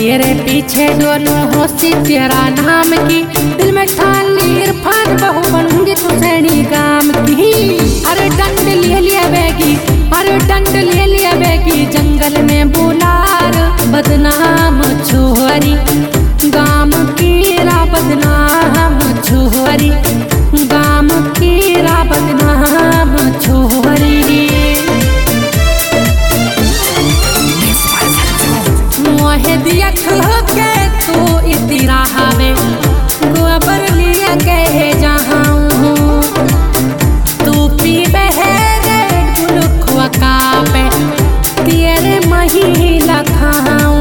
तेरे पीछे दोनों होशी तेरा नाम की, दिल में ठान ली इरफान बहू बनूंगी तू सैनी काम की। अरे डंड ले लिया बेगी, अरे डंड ले लिया बेगी, जंगल में बुलार बदनाम छोरी, गाम कीरा बदनाम छोरी, गाम कीरा बदनाम छोरी। मोहे दिया के तू इतिरा हवे, गोबर लिया के जहाँ तू पी बहरे गुलखुआ का पे तेरे महिला खाऊं।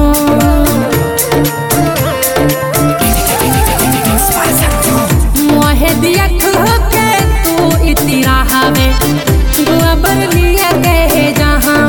मोहे दिया के तू इतिरा हवे, गोबर लिया के जहाँ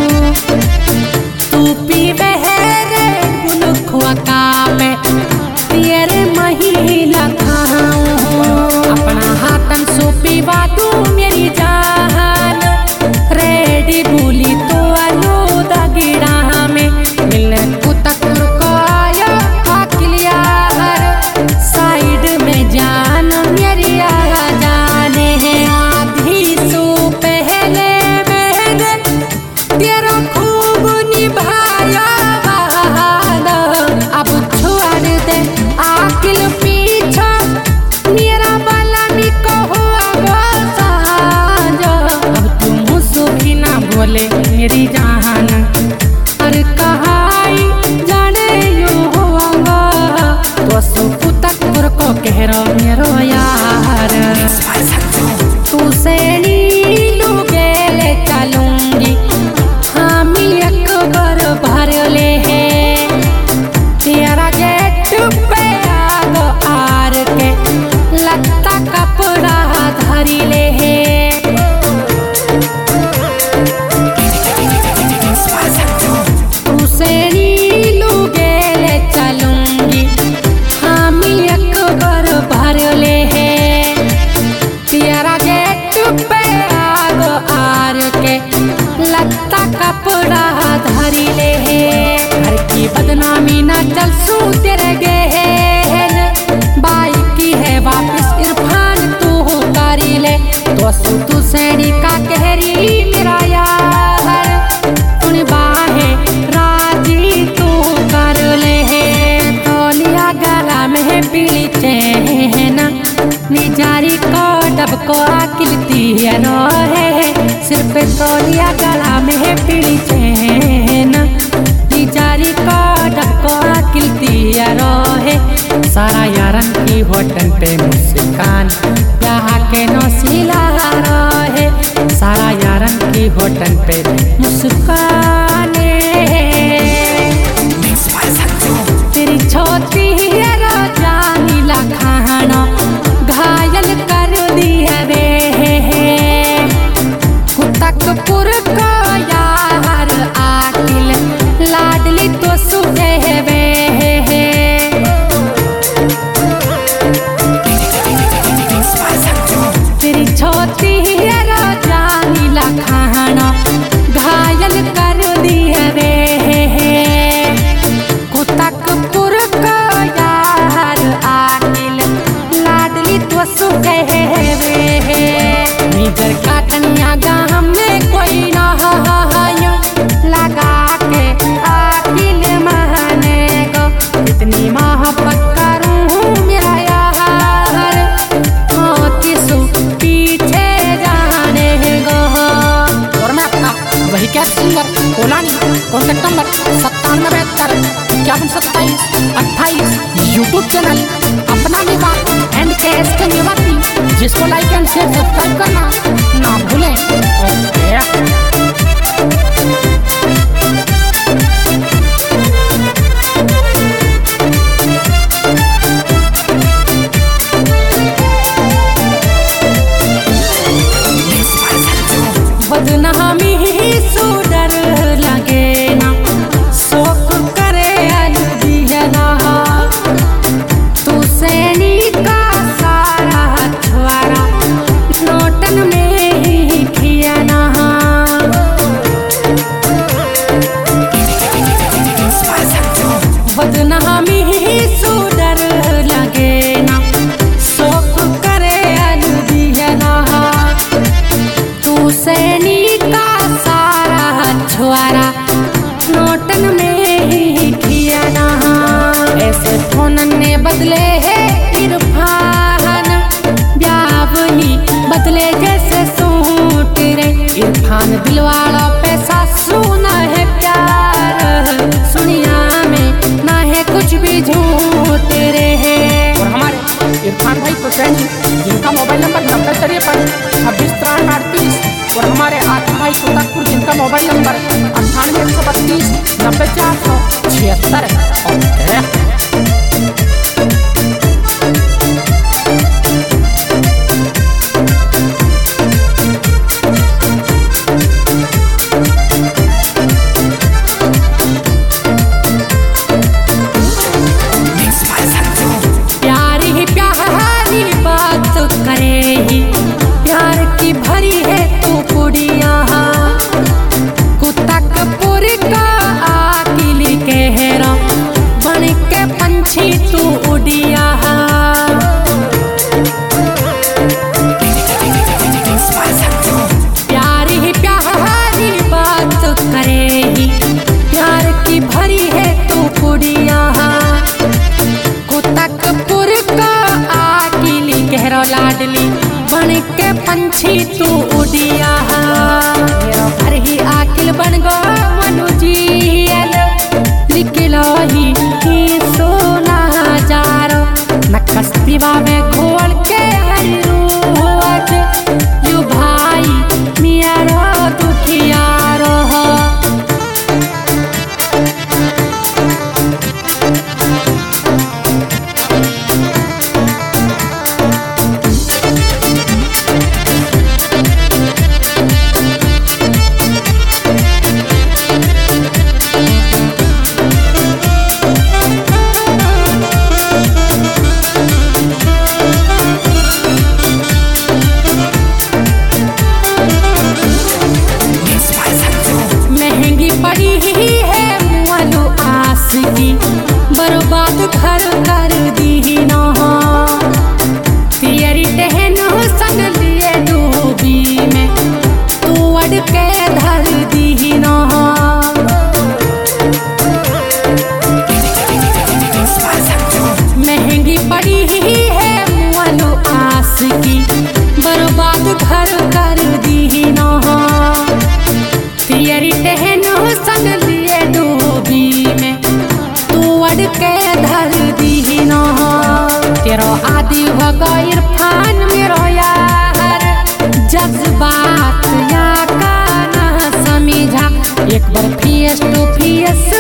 तू पी बहरे गुलखुआ का पे तेरे महिला खाऊं। अपना हाथन सो पीवा तू मेरी जान, रेडी बोली तो आलू दगिड़ा में मिलने को तक को आया अखिलिया साइड में जान मेरी आ जाने हैं। आधी सो पहले मैंने तेरा खूब निभाया वादा, अब छोड़ दे आकिल पीछा मेरा बाला निको हुआ साजा। अब तुम सुखी ना बोले मेरी जान, अरे कहाई जाने यू होगा तो सुकू तक को कह रो मेरो यार। तू से नीलू गेले चलूंगी हम एक बार भर ले है, तेरा गेट पे आग आर के लगता कपड़ा धरी ले है। तू से नीलू गेले चलूंगी हम एक बार भर ले है, तेरा गेट पे आग आर के लगता कपड़ा धरी ले है। घर की बदनामी ना चल सू तेरे गहन, बाई की है वापिस इरफान तू करी ले, तो सू तू सैनी का कहरी मेरा यार, उन बाहे राजी तू कर ले है। तौलिया गला में पीली चैन, निजारी को डब को आकिलती है, सिर पे तौलिया गला में पीली चैन, निजारी को डब को आकिलती है। सारा यारन की होटल पे मुस्कान यहाँ के नौसीला रहे, सारा यारन की होटल पे मुस्कान। तेरी छोटी जानी ला खाना घायल कर दिया रे, कुतकपुर को यार आकिल लाडली तो सुहे वे। तेरी छोटी जानी ला खाना घायल कर दिया रे, कुतकपुर को यार आकिल लाडली तो सुहे वे। नीगर काटनिया गाम में कोई ना लगा के आकिल महने को, इतनी मोहब्बत करूँ मेरा यार, किसु पीछे जाने को। और मैं अपना वही क्या सिंगर कोलानी, कॉन्टेक्ट नंबर 9772512728 यूट्यूब चैनल अपना विवाद एंड केस के निवासी, जिसको लाइक एंड शेयर सब्सक्राइब करना ना भूलें। बदनामी सो डर लगे ना, शोक करे अलविदा, तू सैनी का सारा छुआरा नोटन में ही खिया ना। बदनामी सुडर लगे ना शौक करे अलविदा तू सैनी का सारा छुआरा नोटन में ही किया ना ऐसे फोन ने बदले है इरफान ब्यावनी बदले जैसे सूट रे इरफान दिलवाला पैसा सुना है प्यार सुनिया में ना है कुछ भी झूठ रे है। और हमारे इरफान भाई तो सैनी जिनका मोबाइल नंबर 9053265338 और हमारे आतिफ भाई सुल्तानपुर जिनका मोबाइल नंबर 9813290476 प्यार की भरी है तू कुड़िया कुत्ता कपूर का आकिल कहरा बन के पंछी तू उड़िया प्यार ही प्यारी बात करेगी प्यार की भरी है तू कुड़िया कुत्ता कपूर का आकिल कहरा लाडली बन के पंछी तू उड़िया मेरा घर ही आकिल बन गो मनुजियल निकलो ही सोना जारो नक्कस दीवा में घोल के हर रोज यू भाई मेरा दुखिया रहो पड़ी है मुअलु आस की बर्बाद घर कर दी ना तेरी टहन सन लिए डूबी में तू अड़ के धर दी ना महंगी पड़ी है मुअलु आस की बर्बाद घर कर दी ना तेरी टहन सन लिए डूबी में तू अड़ के धर दी ना तेरो आदि हो गो इरफान मेरो यार जज्बात या का ना समझा एक बार फेस टू फेस